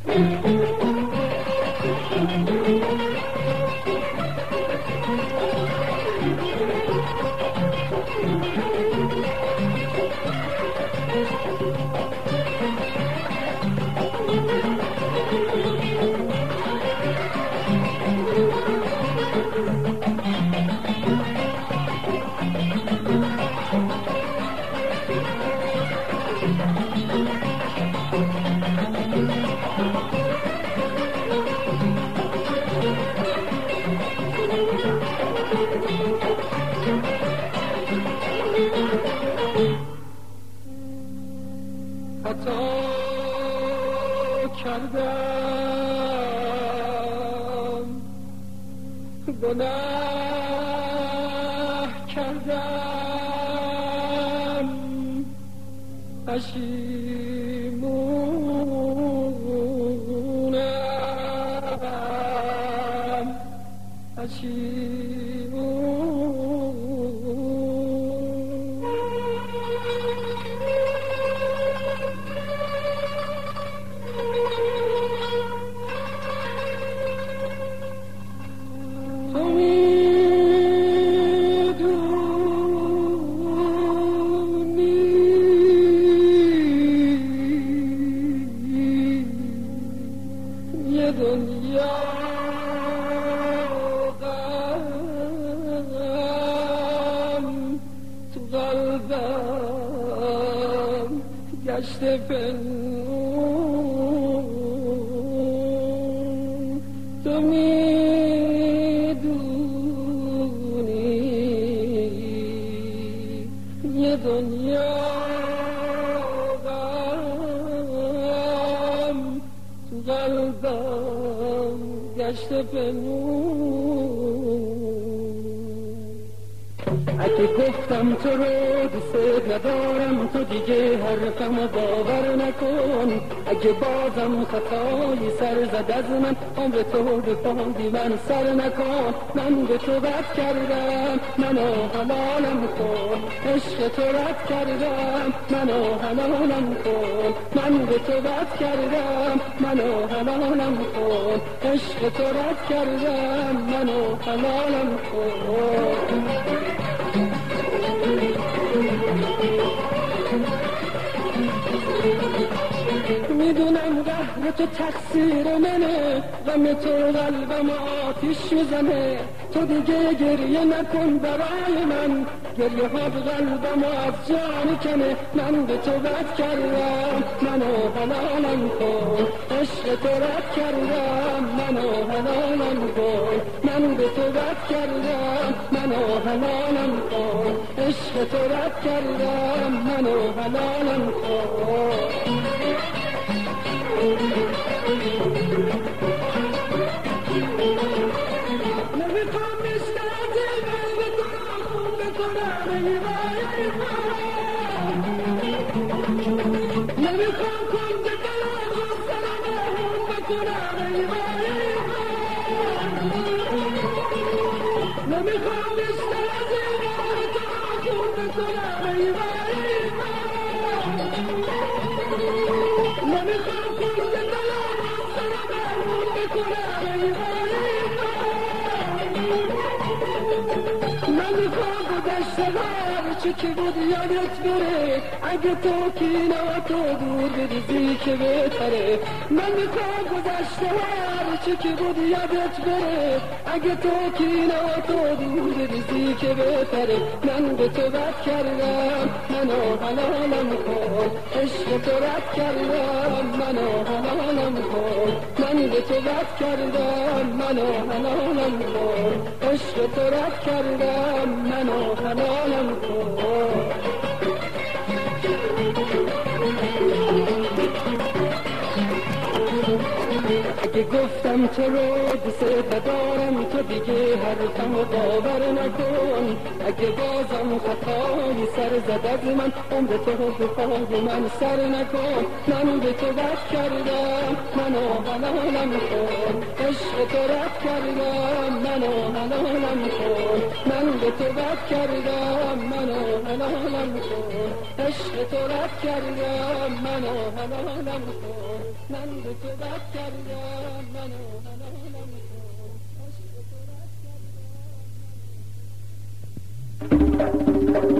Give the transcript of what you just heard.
خطا کردم، گناه کردم، پشیمونم، گشته پنهون، تو میدونی یه دنیا غم تو قلبم گشته پنهون. اگه گفتم تو رو دوست ندارم، تو دیگه حرفمو باور نکن. اگه بازم خطایی سر زد از من، عمر تو به فاندی من سر نکن. من به تو بد کردم، منو حلالم کن. عشق تو رد کردم، منو حلالم کن. من به تو بد کردم، منو حلالم کن. عشق تو رد کردم، منو حلالم کن. میدونم قهر تو تقصیر منه، غم تو قلبم آتیش میزنه. تو دیگه گریه نکن برای من، گریه ها به قلبم از جان کنه. من به تو بد کردم، منو حلالم کن. عشق تو رد کردم، منو حلالم کن. من به تو بد کردم، منو حلالم کن. عشق تو رد کردم، منو حلالم کن. نمیخوام مشتاقی به تو خون بکنم نمیخوام کنده دلم و سرم خون بکنم نمیخوام مشتاقی به تو خون بکنم نمیخوام کنده دلم و سرم خون بکنم. من میخوام گذشته هر چی که بود یادت بره، اگه تو کینه تو دور بریزی که بهتره. من میخوام گذشته هر چی که بود یادت بره، اگه تو کینه تو دور بریزی که بهتره. من به تو بد کردم، منو حلالم کن. عشق تو رد کردم، منو حلالم کن. من به تو بد کردم، منو حلالم کن. عشق تو رد کردم، منو حلالم کن. اگه گفتم تو رو دوست ندارم تو دیگه حرفمو باور نکن. اگه بازم خطایی سر زد از من عمر تو به پای من سر نکن. من به تو بد کردم منو حلالم کن. عشق تو رد کردم منو حلالم کن. من به تو بد کردم منو حلالم کن. عشق تو رد کردم منو حلالم کن. من به تو بد کردم منو حلالم کن. عشق تو رد کردم.